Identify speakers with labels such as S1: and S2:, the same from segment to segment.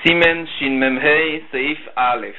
S1: סימן ש"מ"ה סעיף א'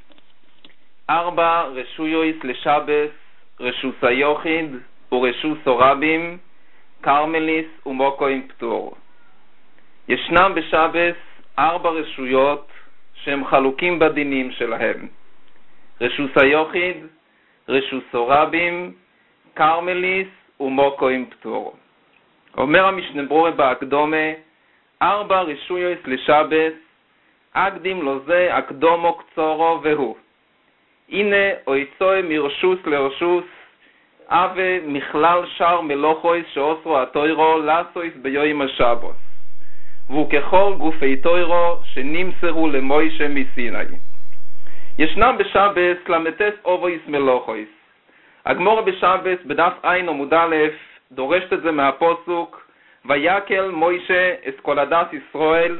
S1: 4 רשויויס לשבס, רשוס היוחיד ורשוס הרבים, קרמליס ומוקוים פטור. ישנם בשבס 4 רשויות שהם חלוקים בדינים שלהם: רשוס היוחיד, רשוס הרבים, קרמליס ומוקוים פטור. אומר המשנה ברורה בהקדומה: 4 רשויויס לשבס, אקדים לו זה אקדומו קצורו והוא. הנה אויצוי מרשוס לרשוס, אבה מכלל שר מלוכויס שאוסרו התוירו לסויס ביום השבוס. והוא ככל גופי תוירו שנמסרו למוישה מסיני. ישנם בשבס למתס אובויס מלוכויס. הגמורה בשבס בדף עין עמוד א' דורשת את זה מהפוסוק: ויקל מוישה את כל עדת ישראל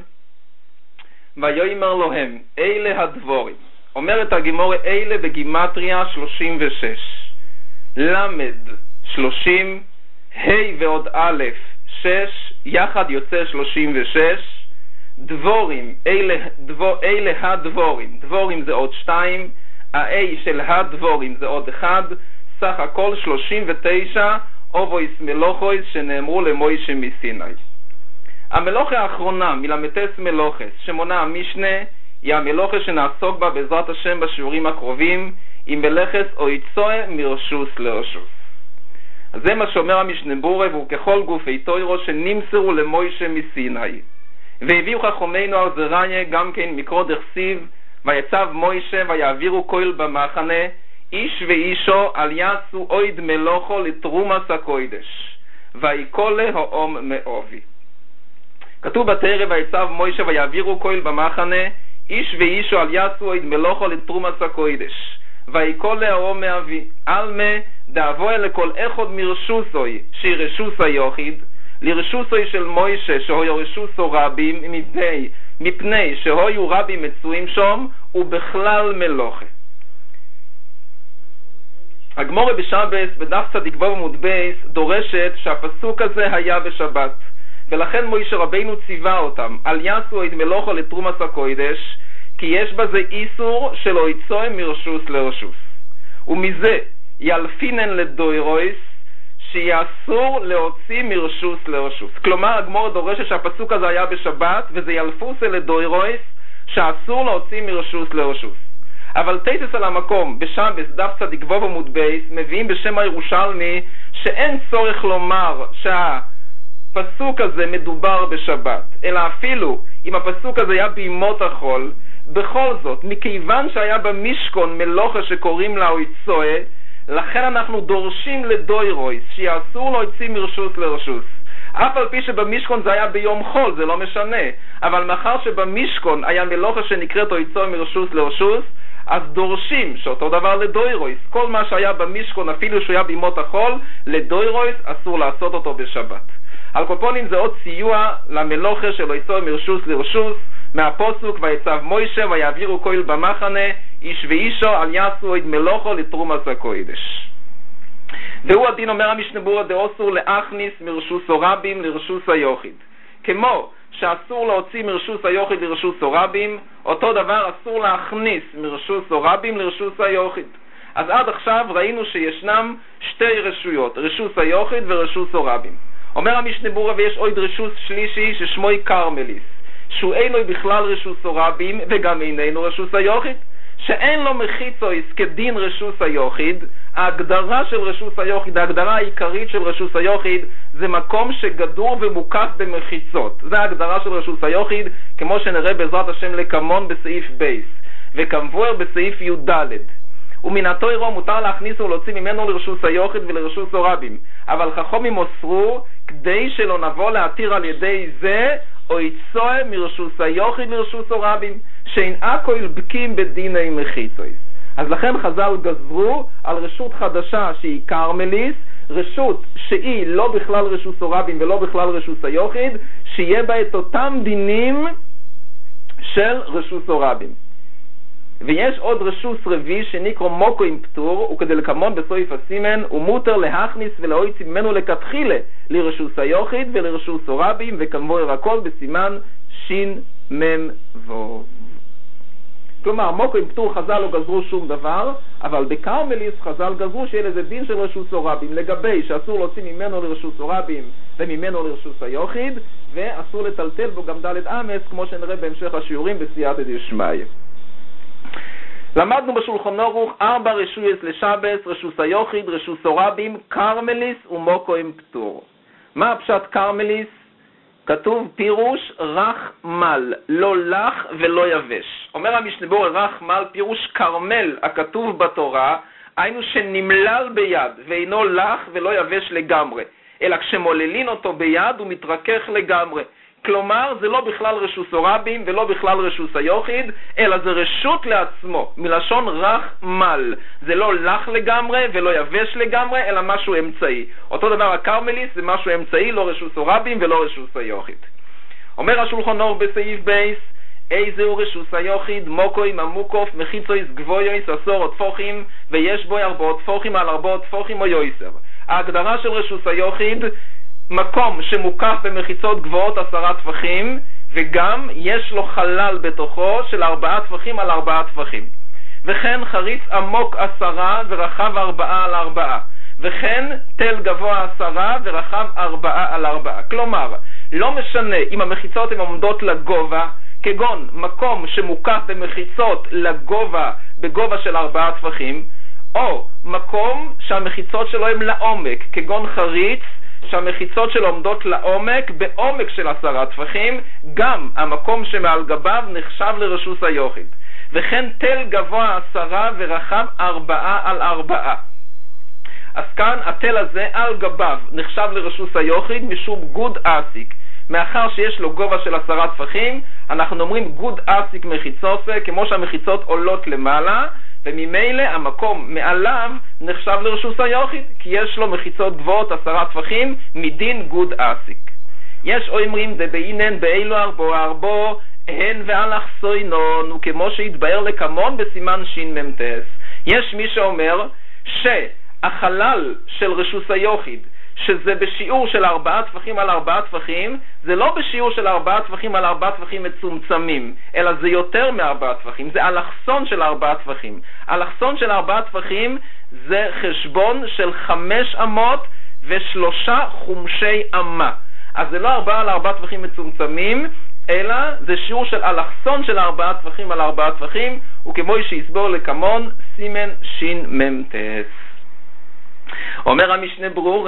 S1: ויאמר להם אלה הדבורים. אומרת הגמורה אלה בגימטריה 36, למד 30, ה' ועוד א' 6, יחד יוצא 36. דבורים, אלה הדבורים, דבורים זה עוד 2, ה-A של הדבורים זה עוד 1, סך הכל 39 אובויס מלוכויס שנאמרו למוישה מסיני. המלוכה האחרונה מלמתס מלוכס שמונה המשנה היא המלוכה שנעסוק בה בעזרת השם בשיעורים הקרובים, עם מלאכס אויצוי מרשוס לרשוס. אז זה מה שאומר המשנה ברורה: והוא ככל גופי תוירו שנמסרו למוישה מסיני. והביאו חכמינו על זרעיה גם כן מקרוא דכסיב: ויצב מוישה ויעבירו כהל במחנה איש ואישו על יעשו אויד מלוכו לתרומס הקודש ויקול האום מאובי. כתוב בתורה: ויצב מוישה ויעבירו כהל במחנה איש ואישו על יעשו אויד מלוכו לתרומס הקודש ויקול האום מאובי. אלמה דאבוי לכל אחד מרשוסוי שהיא רשוס היוחיד לרשוסוי של מוישה שהיו רשוסו רבים מפני שהיו רבים מצויים שם ובכלל מלוכה. הגמורה בשבס בדף צדיק ו' עמוד בייס דורשת שהפסוק הזה היה בשבת, ולכן מוישה רבינו ציווה אותם על יעשו את מלוכו לתרומס הקודש, כי יש בזה איסור של אויצוי מרשוס לרשוס, ומזה ילפינן לדוירויס שיאסור להוציא מרשוס לרשוס. כלומר הגמורה דורשת שהפסוק הזה היה בשבת, וזה ילפוס לדוירויס שאסור להוציא מרשוס לרשוס. אבל תייסס על המקום בשבס דף צדיק ו' עמוד בייס מביאים בשם הירושלמי שאין צורך לומר שהפסוק הזה מדובר בשבת, אלא אפילו אם הפסוק הזה היה בימות החול, בכל זאת מכיוון שהיה במשכון מלוכה שקוראים לה אויצוי, לכן אנחנו דורשים לדוירויס שיאסור להוציא מרשוס לרשוס. אף על פי שבמשכון זה היה ביום חול, זה לא משנה, אבל מאחר שבמשכון היה מלוכה שנקראת אויצוי מרשוס לרשוס, אז דורשים שאותו דבר לדוירויס, כל מה שהיה במשכון אפילו שהוא היה בימות החול, לדוירויס אסור לעשות אותו בשבת. על קופונים זה עוד סיוע למלוכה של אויצוי מרשוס לרשוס מהפסוק: ויצב מוישה ויעבירו כהל במחנה איש ואישו על יעשו את מלוכו לתרומס הקודש. והוא הדין, אומר המשנה ברורה, דאוסור להכניס מרשוס הרבים לרשוס היוחיד. כמו שאסור להוציא מרשוס היוחיד לרשוס הרבים, אותו דבר אסור להכניס מרשוס הרבים לרשוס היוחיד. אז עד עכשיו ראינו שישנם 2 רשויות, רשוס היוחיד ורשוס הרבים. אומר המשנה ברורה: ויש עוד רשוס שלישי ששמוי קרמליס, שהוא אינו בכלל רשוס הרבים וגם איננו רשוס היוחיד, שאין לו מחיצויס כדין רשוס היוחיד. ההגדרה של רשוס היוחיד, ההגדרה העיקרית של רשוס היוחיד, זה מקום שגדור ומוקף במחיצות. זה ההגדרה של רשוס היוחיד, כמו שנראה בעזרת השם לקמון בסעיף בייס וכמבואר בסעיף י"ד. ומן התורה מותר להכניס ולהוציא ממנו לרשוס היוחיד ולרשוס הרבים, אבל חכמים אוסרו כדי שלא נבוא להתיר על ידי זה אויצוי מרשוס היוחיד לרשוס הרבים, שאין הכל בקים בדיני מחיצויס. אז לכן חז"ל גזרו על רשות חדשה שהיא קרמליס, רשות שהיא לא בכלל רשוס הרבים ולא בכלל רשוס היוחיד, שיהיה בה את אותם דינים של רשוס הרבים. ויש עוד רשוס רביעי שנקרא מוקוים פטור, וכדי לקמון בסויף הסימן ומותר להכניס ולהוציא ממנו לכתחילה לרשוס היוחיד ולרשוס הרבים, וכמובן הכל בסימן שין מם וו. כלומר, מוקוים פטור חז"ל לא גזרו שום דבר, אבל בקרמליס חז"ל גזרו שיהיה לזה דין של רשוס או רבים, לגבי שאסור להוציא ממנו לרשוס או רבים וממנו לרשוס היוחיד, ואסור לטלטל בו גם ד' אמס, כמו שנראה בהמשך השיעורים בסייעתא דשמיא. למדנו בשולחן ערוך 4 רשויות לשבס, רשוס היוחיד, רשוס או רבים, קרמליס ומוקוים פטור. מה הפשט קרמליס? כתוב פירוש רך מל, לא לח ולא יבש. אומר המשנה ברורה, רך מל פירוש קרמל הכתוב בתורה, היינו שנמלל ביד ואינו לח ולא יבש לגמרי, אלא כשמוללין אותו ביד הוא מתרכך לגמרי. כלומר, זה לא בכלל רשוס או רבים ולא בכלל רשוס היוחיד, אלא זה רשות לעצמו, מלשון רך מל. זה לא לח לגמרי ולא יבש לגמרי, אלא משהו אמצעי. אותו דבר הקרמליס זה משהו אמצעי, לא רשוס או רבים ולא רשוס היוחיד. אומר השולחן ערוך בסעיף בייס, איזהו רשוס היוחיד, מוקוים המוקוף, מחיצויס גבויויס, עשור תפוחים, ויש בו 4 תפוחים על 4 תפוחים או יויסר. ההגדרה של רשוס היוחיד, מקום שמוקף במחיצות גבוהות 10 טפחים, וגם יש לו חלל בתוכו של 4 טפחים על 4 טפחים. וכן חריץ עמוק 10 ורחב 4 על 4. וכן תל גבוה 10 ורחב 4 על 4. כלומר, לא משנה אם המחיצות הן עומדות לגובה, כגון מקום שמוקף במחיצות לגובה, בגובה של 4 טפחים, או מקום שהמחיצות שלו הן לעומק, כגון חריץ, שהמחיצות שלו עומדות לעומק בעומק של 10 טפחים, גם המקום שמעל גביו נחשב לרשוס היוחיד. וכן תל גבוה 10 ורחב 4 על 4. אז כאן התל הזה על גביו נחשב לרשוס היוחיד משום גוד אסיק. מאחר שיש לו גובה של 10 טפחים, אנחנו אומרים גוד אסיק מחיצוסה, כמו שהמחיצות עולות למעלה, וממילא המקום מעליו נחשב לרשוס היוחיד, כי יש לו מחיצות גבוהות 10 טפחים מדין גוד אסיק. יש אומרים דבעינן באילו 4 הן והלך סוינון, וכמו שהתבאר לקמון בסימן שמ"ס. יש מי שאומר שהחלל של רשוס היוחיד, שזה בשיעור של 4 טפחים על 4 טפחים, זה לא בשיעור של 4 טפחים על 4 טפחים מצומצמים, אלא זה יותר מ4 טפחים, זה אלכסון של 4 טפחים. אלכסון של 4 טפחים זה חשבון של 5 אמות ו3 חומשי אמה. אז זה לא 4 על 4 טפחים מצומצמים, אלא זה שיעור של אלכסון של 4 טפחים על 4 טפחים, וכמו שהסבור לקמון סימן שמ"ס. אומר המשנה ברורה,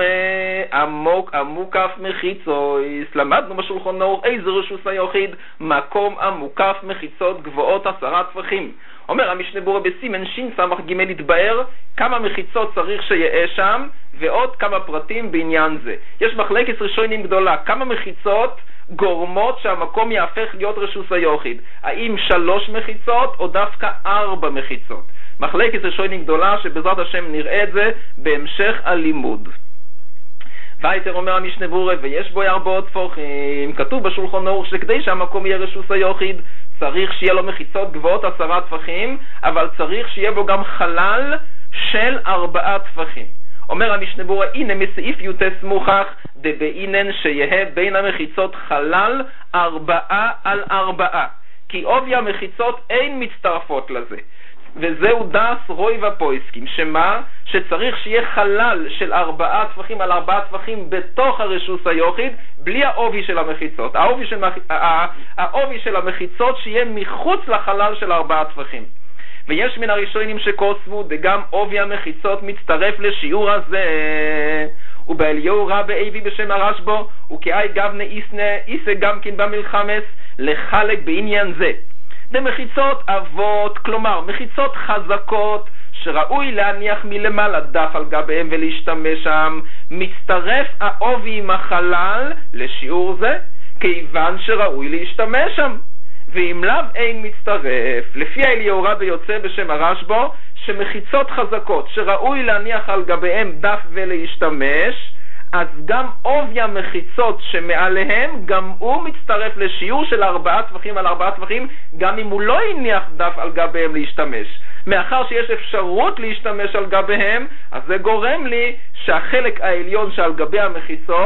S1: המוקף מחיצויס. למדנו בשולחן ערוך איזה רשוס היוחיד, מקום המוקף מחיצות גבוהות 10 טפחים. אומר המשנה ברורה בסימן סמך ג' התבאר כמה מחיצות צריך שיהיה שם, ועוד כמה פרטים בעניין זה. יש מחלקת ראשונים גדולה, כמה מחיצות גורמות שהמקום יהפך להיות רשוס היוחיד. האם 3 מחיצות או דווקא 4 מחיצות? מחלקת ראשונים גדולה שבעזרת השם נראה את זה בהמשך הלימוד. ויתר אומר המשנה ברורה, ויש בו 4 טפוחים. כתוב בשולחן ערוך שכדי שהמקום יהיה רשוס היוחיד צריך שיהיה לו מחיצות גבוהות 10 טפחים, אבל צריך שיהיה בו גם חלל של 4 טפחים. אומר המשנה ברורה, הנה מסעיף יוטס מוכח דבעינן שיהיה בין המחיצות חלל 4 על 4, כי עובי המחיצות אין מצטרפות לזה. וזהו דס רוי ופויסקים, שמה? שצריך שיהיה חלל של 4 טפחים על 4 טפחים בתוך הרשוס היוחיד, בלי העובי של המחיצות. העובי של המחיצות שיהיה מחוץ לחלל של 4 טפחים. ויש מן הראשונים שכוסבו, וגם עובי המחיצות מצטרף לשיעור הזה. ובאליהו רבה אבי בשם הרשב"א, וכאי גבנה איסה גם כן במלחמס, לחלק בעניין זה. במחיצות אבות, כלומר מחיצות חזקות שראוי להניח מלמעלה דף על גביהם ולהשתמש שם, מצטרף העובי עם החלל לשיעור זה, כיוון שראוי להשתמש שם. ואם לאו אין מצטרף, לפי אליהו רבה יוצא בשם הרשב"א שמחיצות חזקות שראוי להניח על גביהם דף ולהשתמש, אז גם עובי המחיצות שמעליהם גם הוא מצטרף לשיעור של 4 טפחים על 4 טפחים, גם אם הוא לא הניח דף על גביהם להשתמש. מאחר שיש אפשרות להשתמש על גביהם, אז זה גורם לי שהחלק העליון שעל גבי המחיצות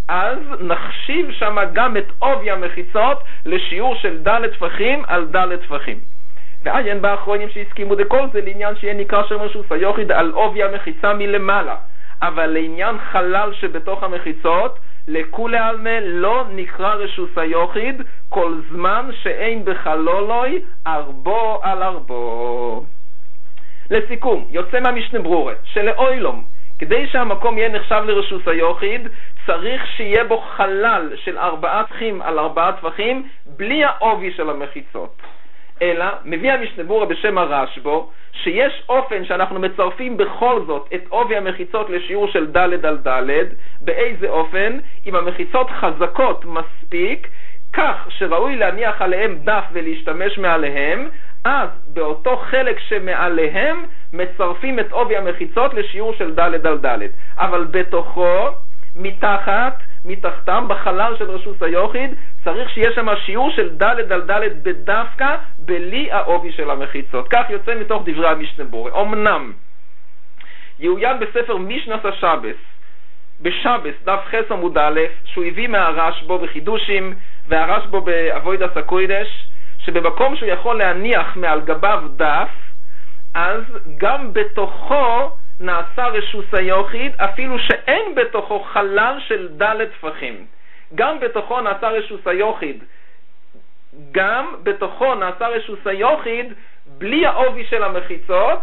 S1: אז נחשיב שם גם את עובי המחיצות לשיעור של ד' טפחים על ד' טפחים. ועיין באחרונים שהסכימו דכל זה לעניין שיהיה נקרא שם רשוס היוחיד על עובי המחיצה מלמעלה, אבל לעניין חלל שבתוך המחיצות לכולי עלמא לא נקרא רשוס היוחיד כל זמן שאין בחלולוי ארבו על ארבו. לסיכום, יוצא מהמשנה ברורה שלאוילום כדי שהמקום יהיה נחשב לרשוס היוחיד צריך שיהיה בו חלל של 4 טפחים על 4 טפחים בלי העובי של המחיצות. אלא מביא המשנה ברורה בשם הרשב"א שיש אופן שאנחנו מצרפים בכל זאת את עובי המחיצות לשיעור של ד' על ד'. באיזה אופן? אם המחיצות חזקות מספיק כך שראוי להניח עליהם דף ולהשתמש מעליהם, אז באותו חלק שמעליהם מצרפים את עובי המחיצות לשיעור של ד' על ד'. אבל בתוכו, מתחתם, בחלל של רשוס היוחיד, צריך שיהיה שם שיעור של ד' על ד' בדווקא בלי העובי של המחיצות. כך יוצא מתוך דברי המשנה ברורה. אמנם יעוין בספר משנת השבס, בשבס דף ח' עמוד א', שהוא הביא מהרשב"א בחידושים והרשב"א בעבודת הקודש, שבמקום שהוא יכול להניח מעל גביו דף, אז גם בתוכו נעשה רשוס היוחיד אפילו שאין בתוכו חלל של ד' טפחים. גם בתוכו נעשה רשוס היוחיד, בלי העובי של המחיצות,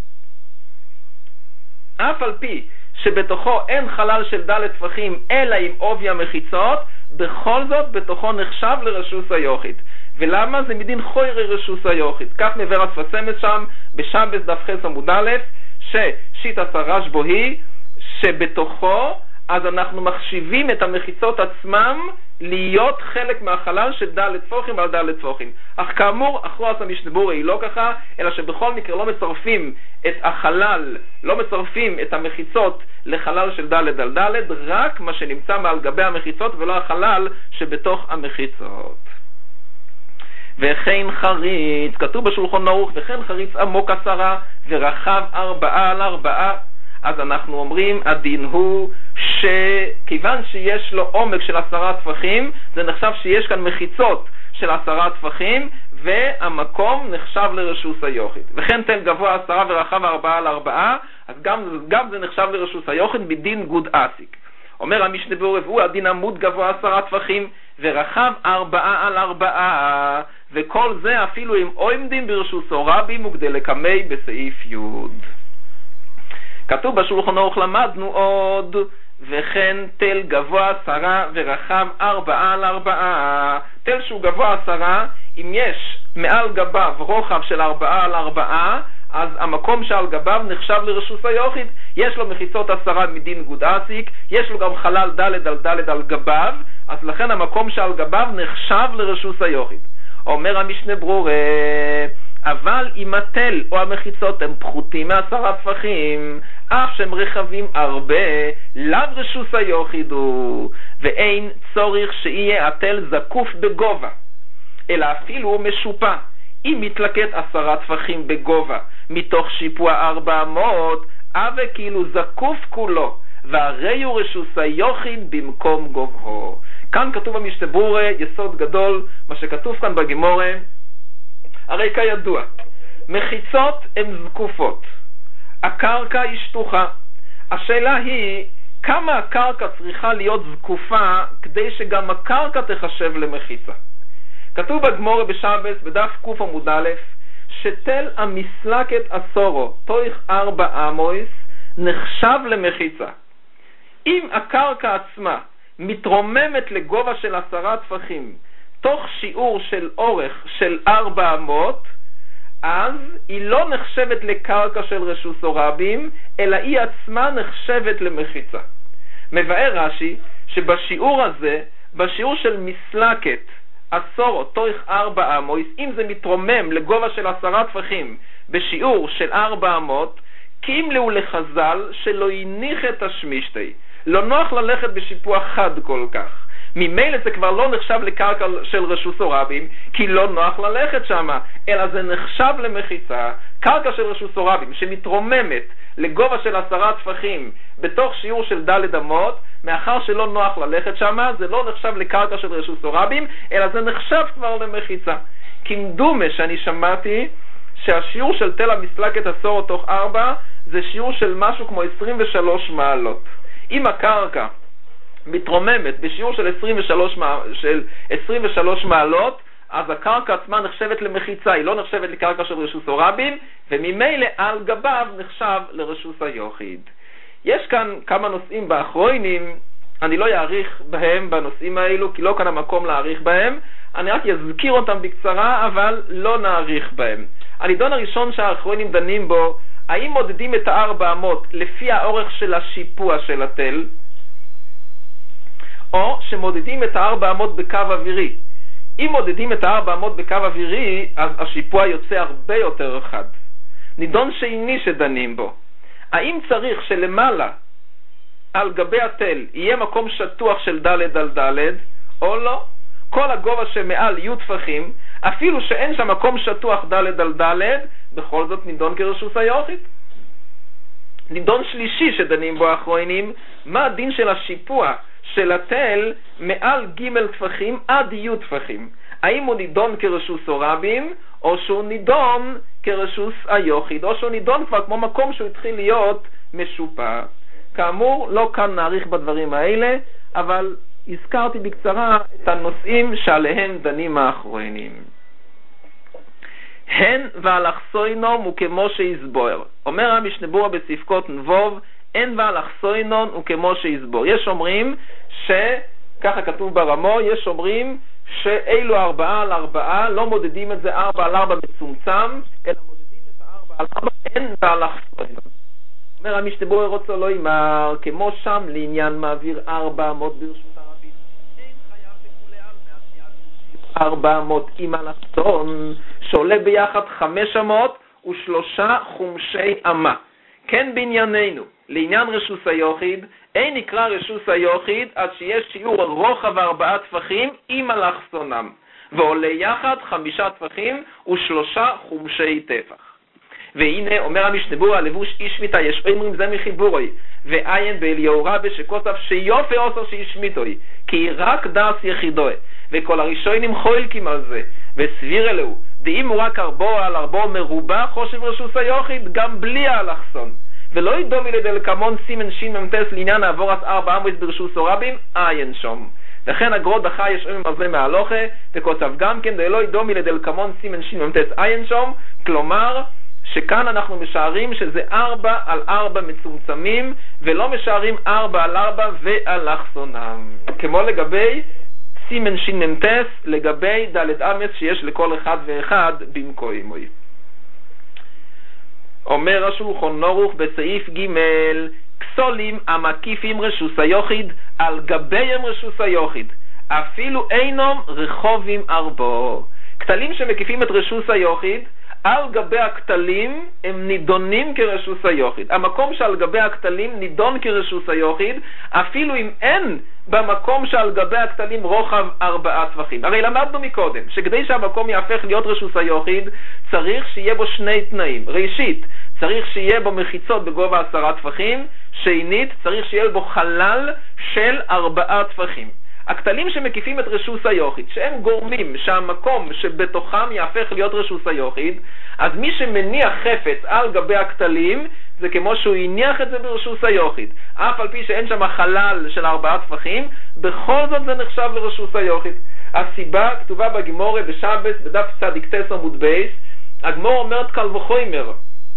S1: אף על פי שבתוכו אין חלל של ד' טפחים אלא עם עובי המחיצות, בכל זאת בתוכו נחשב לרשוס היוחיד. ולמה? זה מדין חוירי רשוס היוחיד. כך מבאר הספסמת שם בשבס דף ח' עמוד א', ששיטת הרשב"א היא שבתוכו אז אנחנו מחשיבים את המחיצות עצמם להיות חלק מהחלל של ד' טפחים על ד' טפחים. אך כאמור, אחרוס המשנה ברורה היא לא ככה, אלא שבכל מקרה לא מצרפים את החלל, לא מצרפים את המחיצות לחלל של ד' על ד', רק מה שנמצא מעל גבי המחיצות ולא החלל שבתוך המחיצות. וכן חריץ, כתוב בשולחן ערוך, וכן חריץ עמוק 10 ורחב 4 על 4. אז אנחנו אומרים, הדין הוא שכיוון שיש לו עומק של 10 טפחים, זה נחשב שיש כאן מחיצות של 10 טפחים, והמקום נחשב לרשוס היוחיד. וכן תל גבוה 10 ורחב 4 על 4, אז גם זה נחשב לרשוס היוחיד בדין גוד אסיק. אומר המשנה ברורה, והוא הדין עמוד גבוה 10 טפחים ורחב 4 על 4, וכל זה אפילו אם עומדים ברשוסו רבים וכדי לקמי בסעיף י'. כתוב בשולחן ערוך למדנו עוד, וכן תל גבוה 10 ורחב 4 על 4. תל שהוא גבוה 10, אם יש מעל גביו רוחב של 4 על 4, אז המקום שעל גביו נחשב לרשוס היוחיד. יש לו מחיצות 10 מדין גוד אסיק, יש לו גם חלל ד' על ד' על גביו, אז לכן המקום שעל גביו נחשב לרשוס היוחיד. אומר המשנה ברורה, אבל אם התל או המחיצות הם פחותים מ10 טפחים, אף שהם רחבים הרבה, לאו רשוס היוחיד הוא, ואין צורך שיהיה התל זקוף בגובה, אלא אפילו משופע. אם מתלקט 10 טפחים בגובה מתוך שיפוע 400, אבה כאילו זקוף כולו, והרי הוא רשוס היוחיד במקום גובהו. כאן כתוב במשנה ברורה יסוד גדול, מה שכתוב כאן בגמורה, הרי כידוע, מחיצות הן זקופות, הקרקע היא שטוחה. השאלה היא, כמה הקרקע צריכה להיות זקופה כדי שגם הקרקע תחשב למחיצה? כתוב בגמורה בשבס בדף ק' עמוד א', שתל המסלקת עשורו תויך 4 אמויס נחשב למחיצה. אם הקרקע עצמה מתרוממת לגובה של 10 טפחים תוך שיעור של אורך של 400, אז היא לא נחשבת לקרקע של רשוסו רבים, אלא היא עצמה נחשבת למחיצה. מבאר רש"י שבשיעור הזה, בשיעור של מסלקת עשורו תויך 4 אמויס, אם זה מתרומם לגובה של 10 טפחים בשיעור של 400, קימלו לחז"ל שלא יניח את השמישתי, לא נוח ללכת בשיפוע חד כל כך. ממילא זה כבר לא נחשב לקרקע של רשוסו רבים, כי לא נוח ללכת שמה, אלא זה נחשב למחיצה. קרקע של רשוסו רבים שמתרוממת לגובה של 10 טפחים בתוך שיעור של ד' אמות, מאחר שלא נוח ללכת שם, זה לא נחשב לקרקע של רשות הרבים, אלא זה נחשב כבר למחיצה. כמדומה שאני שמעתי שהשיעור של תל המסלקת עשור תוך 4 זה שיעור של משהו כמו 23 מעלות. אם הקרקע מתרוממת בשיעור של 23 מעלות, אז הקרקע עצמה נחשבת למחיצה, היא לא נחשבת לקרקע של רשות הרבים, וממילא על גביו נחשב לרשות היחיד. יש כאן כמה נושאים באחרונים, אני לא אאריך בהם בנושאים האלו, כי לא כאן המקום להאריך בהם, אני רק אזכיר אותם בקצרה, אבל לא נאריך בהם. הנידון הראשון שהאחרונים דנים בו, האם מודדים את ה-400 לפי האורך של השיפוע של התל, או שמודדים את ה-400 בקו אווירי. אם מודדים את ה-400 בקו אווירי, אז השיפוע יוצא הרבה יותר רחב. נידון שני שדנים בו, האם צריך שלמעלה על גבי התל יהיה מקום שטוח של ד' על ד' או לא? כל הגובה שמעל י' טפחים, אפילו שאין שם מקום שטוח ד' על ד', בכל זאת נידון כרשות היחיד. נידון שלישי שדנים בו האחרונים, מה הדין של השיפוע של התל מעל ג' טפחים עד י' טפחים? האם הוא נידון כרשות הרבים, או שהוא נידון כרשות היחיד, או שהוא נידון כבר כמו מקום שהוא התחיל להיות משופע? כאמור, לא כאן נאריך בדברים האלה, אבל הזכרתי בקצרה את הנושאים שעליהם דנים האחרונים. הן והלכסוינום הוא כמו שיסבור. אומר המשנה ברורה בספקות נבוב, הן והלכסוינום הוא כמו שיסבור. יש אומרים ככה כתוב ברמו, יש אומרים שאילו 4 על 4, לא מודדים את זה 4 על 4 מצומצם, אלא מודדים את 4 על 4, הן והלכסוינום. אומר המשנה ברורה רוצה לא אמר, כמו שם לעניין מעביר 400 ברשות הרבים, אין חייב לכולי על מעשיית 400 עם אלכסון, שעולה ביחד 503 חומשי אמה. כן בענייננו, לעניין רשות היחיד, אין נקרא רשות היחיד עד שיש שיעור רוחב 4 טפחים עם אלכסונם, ועולה יחד 5 טפחים ו3 חומשי טפח. והנה אומר המשנה ברורה, לבוש איש מיתה, יש אומרים זה מחיבורוי, ועיין באליהו רבי שכותב שיופי עושר שישמיתוי, כי רק דס יחידוי, וכל הראשונים חולקים על זה, וסביר אלוהו, דאם הוא רק 4 על 4 מרובע, חושב רשות היחיד גם בלי האלכסון. ולא ידומי לדלקמון סימן שין ממתס לעניין העבורת 400 ברשות הרבים, עיין שום. וכן הגרות דחה יש אומרים על זה מהלוכה, וכותב גם כן, ולא ידומי לדלקמון סימן שין ממתס עיין שום, כלומר, שכאן אנחנו משערים שזה 4 על 4 מצומצמים, ולא משערים 4 על 4 ואלכסונם. כמו לגבי סימן שין ממתס, לגבי ד' אמץ שיש לכל אחד ואחד במקוימוי. אומר השולחן ערוך בסעיף ג' כסולים המקיפים רשות היחיד על גביהם רשות היחיד, אפילו אינם רחובים 4. כתלים שמקיפים את רשות היחיד, על גבי הכתלים הם נידונים כרשות היחיד. המקום שעל גבי הכתלים נידון כרשות היחיד, אפילו אם אין במקום שעל גבי הכתלים רוחב 4 טפחים. הרי למדנו מקודם שכדי שהמקום יהפך להיות רשות היחיד, צריך שיהיה בו 2 תנאים. ראשית, צריך שיהיה בו מחיצות בגובה 10 טפחים. שנית, צריך שיהיה בו חלל של 4 טפחים. הכתלים שמקיפים את רשות היחיד, שהם גורמים שהמקום שבתוכם יהפך להיות רשות היחיד, אז מי שמניח חפץ על גבי הכתלים, זה כמו שהוא יניח את זה ברשות היחיד. אף על פי שאין שם חלל של 4 טפחים, בכל זאת זה נחשב לרשות היחיד. הסיבה כתובה בגמורה בשבת, בדף צדיק תס עמוד בייס, הגמורה אומרת קל וחומר,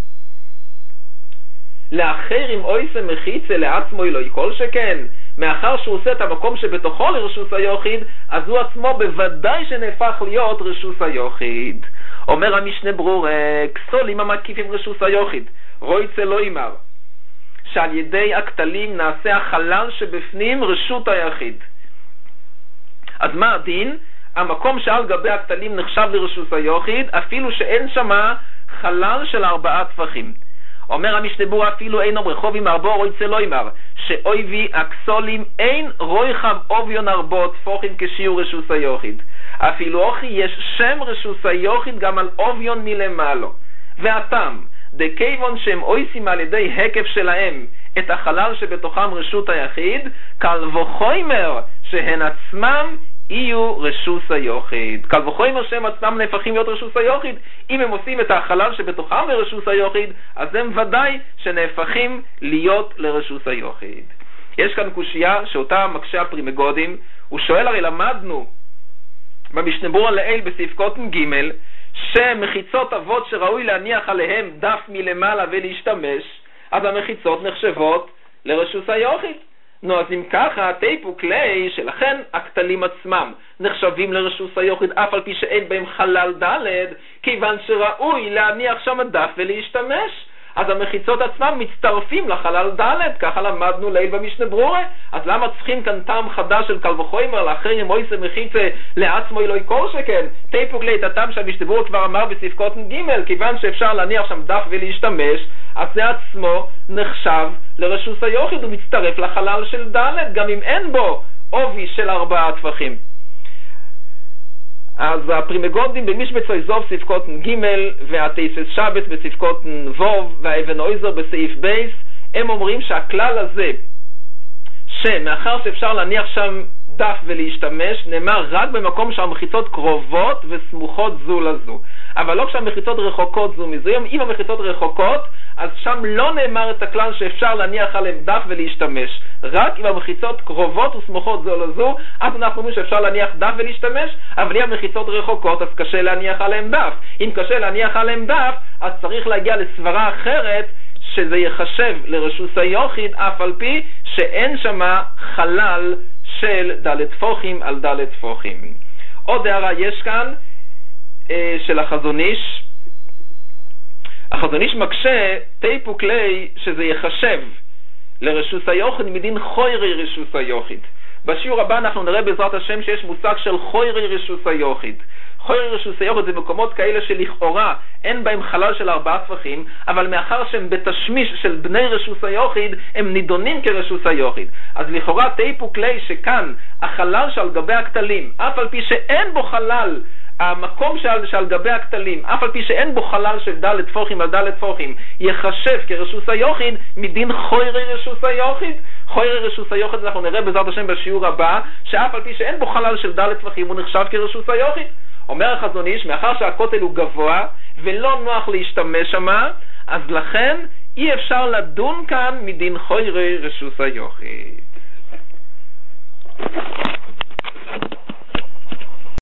S1: לאחר עם אויסה מחיצה לעצמו אלוהי כל שכן, מאחר שהוא עושה את המקום שבתוכו לרשות היחיד, אז הוא עצמו בוודאי שנהפך להיות רשות היחיד. אומר המשנה ברורה, כסולים המקיפים רשות היחיד, רויצה לא אמר, שעל ידי הכתלים נעשה החלל שבפנים רשות היחיד. אז מה הדין? המקום שעל גבי הכתלים נחשב לרשות היחיד, אפילו שאין שמה חלל של 4 טפחים. אומר המשנה ברורה, אפילו אין רחובים 4, רויצה לא אמר, שאויבי הכסולים אין רויחם אוביון 4 טפוחים כשיעור רשות היחיד. אפילו אוכי יש שם רשות היחיד גם על אוביון מלמעלו. והטעם, דכיוון שהם אויסים על ידי הקף שלהם את החלל שבתוכם רשות היחיד, קל וחומר שהן עצמם יהיו רשות היחיד. קל וחומר שהם עצמם נהפכים להיות רשות היחיד. אם הם עושים את החלל שבתוכם לרשות היחיד, אז הם ודאי שנהפכים להיות לרשות היחיד. יש כאן קושייה שאותה מקשה הפרימגודים. הוא שואל, הרי למדנו במשנה ברורה לעיל בסעיף קוטן ג' שמחיצות אבות שראוי להניח עליהם דף מלמעלה ולהשתמש, אז המחיצות נחשבות לרשות היחיד. נו, אז אם ככה, טייפו כלי שלכן הכתלים עצמם נחשבים לרשות היחיד אף על פי שאין בהם חלל ד', כיוון שראוי להניח שם דף ולהשתמש. אז המחיצות עצמם מצטרפים לחלל ד', ככה למדנו ליל במשנה ברורה. אז למה צריכים כאן טעם חדש של קל וחומר לאחרים מויסה מחיצה לעצמו אלוהי כל שכן? טייפו כלי את הטעם שהמשנה ברורה כבר אמר בסעיף קוטן ג', כיוון שאפשר להניח שם דף ולהשתמש, אז זה עצמו נחשב לרשות היחיד, הוא מצטרף לחלל של ד' גם אם אין בו עובי של 4 טפחים. אז הפרימגודים במשבץ איזוב סעיף קוטן ג' והתייסס שבת בסעיף קוטן ווב והאבן אויזר בסעיף בייס, הם אומרים שהכלל הזה שמאחר שאפשר להניח שם דף ולהשתמש, נאמר רק במקום שהמחיצות קרובות וסמוכות זו לזו, אבל לא כשהמחיצות רחוקות זו מזו. אם המחיצות רחוקות, אז שם לא נאמר את הכלל שאפשר להניח עליהם דף ולהשתמש. רק אם המחיצות קרובות וסמוכות זו לזו, אז אנחנו אומרים שאפשר להניח דף ולהשתמש, אבל אם המחיצות רחוקות, אז קשה להניח עליהם דף. אם קשה להניח עליהם דף, אז צריך להגיע לסברה אחרת, שזה יחשב לרשות היחיד, אף על פי שאין שמה חלל של ד' תפוחים על ד' תפוחים. עוד הערה יש כאן של החזון איש. החזון איש מקשה טייפו כלי שזה יחשב לרשות היחיד מדין חוירי רשות היחיד. בשיעור הבא אנחנו נראה בעזרת השם שיש מושג של חוירי רשות היחיד. חוירי רשות היחיד זה מקומות כאלה שלכאורה אין בהם חלל של 4 טפחים, אבל מאחר שהם בתשמיש של בני רשות היחיד, הם נידונים כרשות היחיד. אז לכאורה טייפו כלי שכאן החלל שעל גבי הכתלים, אף על פי שאין בו חלל, המקום שעל גבי הכתלים, אף על פי שאין בו חלל של ד' תפוחים על ד' תפוחים, יחשב כרשות היחיד מדין חוירי רשות היחיד. חוירי רשות היחיד אנחנו נראה בעזרת השם בשיעור הבא, שאף על פי שאין בו חלל של ד' תפוחים הוא נחשב כרשות היחיד. אומר החזון איש, מאחר שהכותל הוא גבוה ולא נוח להשתמש שמה, אז לכן אי אפשר לדון כאן מדין חוירי רשות היחיד.